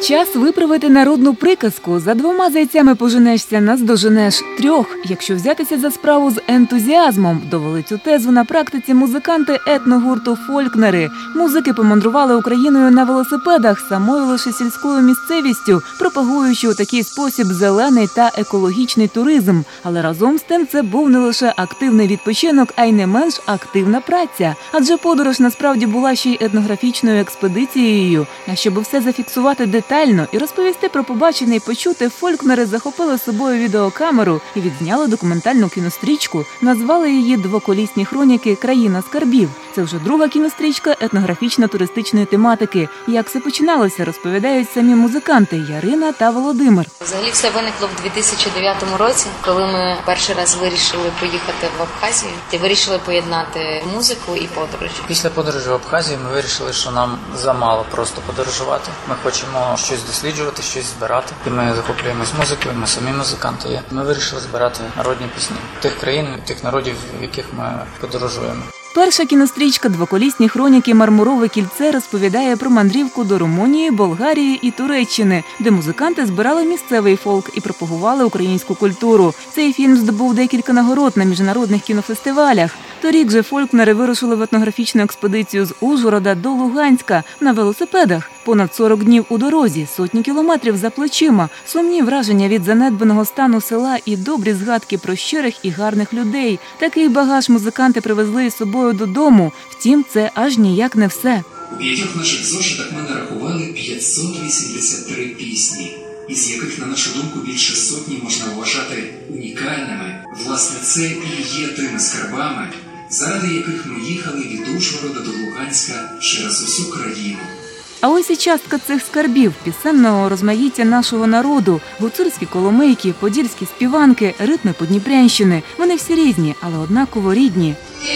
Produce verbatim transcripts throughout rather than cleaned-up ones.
Час виправити народну приказку «За двома зайцями поженешся, наздоженеш трьох». Якщо взятися за справу з ентузіазмом, довели цю тезу на практиці музиканти етногурту «Фолькнери». Музики помандрували Україною на велосипедах, самою лише сільською місцевістю, пропагуючи у такий спосіб зелений та екологічний туризм. Але разом з тим це був не лише активний відпочинок, а й не менш активна праця. Адже подорож насправді була ще й етнографічною експедицією. А щоб все зафіксувати детально і розповісти про побачене і почуте, фолькнери захопили з собою відеокамеру і відзняли документальну кінострічку. Назвали її «Двоколісні хроніки. Країна скарбів». Це вже друга кінострічка етнографічно-туристичної тематики. Як все починалося, розповідають самі музиканти Ярина та Володимир. Взагалі все виникло в дві тисячі дев'ятому році, коли ми перший раз вирішили поїхати в Абхазію і вирішили поєднати музику і подорож. Після подорожі в Абхазію ми вирішили, що нам замало просто подорожувати. Ми хочемо щось досліджувати, щось збирати. І ми захоплюємось музикою, ми самі музиканти є. Ми вирішили збирати народні пісні тих країн, тих народів, в яких ми подорожуємо. Перша кінострічка «Двоколісні хроніки. Мармурове кільце» розповідає про мандрівку до Румунії, Болгарії і Туреччини, де музиканти збирали місцевий фолк і пропагували українську культуру. Цей фільм здобув декілька нагород на міжнародних кінофестивалях. Торік же фолькнери вирушили в етнографічну експедицію з Ужгорода до Луганська на велосипедах. Понад сорок днів у дорозі, сотні кілометрів за плечима, сумні враження від занедбаного стану села і добрі згадки про щирих і гарних людей. Такий багаж музиканти привезли із собою додому. Втім, це аж ніяк не все. У п'ятьох наших зошитах ми нарахували п'ятсот вісімдесят три пісні, із яких, на нашу думку, більше сотні можна вважати унікальними. Власне, це і є тими скарбами, заради яких ми їхали від Ужгорода до Луганська через усю країну. А ось і частка цих скарбів – пісенного розмаїття нашого народу. Гуцульські коломийки, подільські співанки, ритми Подніпрянщини. Вони всі різні, але однаково рідні.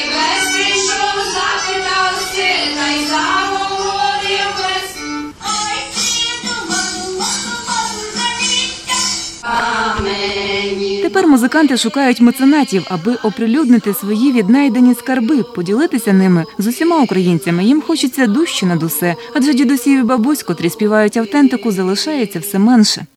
Тепер музиканти шукають меценатів, аби оприлюднити свої віднайдені скарби, поділитися ними з усіма українцями. Їм хочеться дужче над усе, адже дідусів і бабусь, котрі співають автентику, залишається все менше.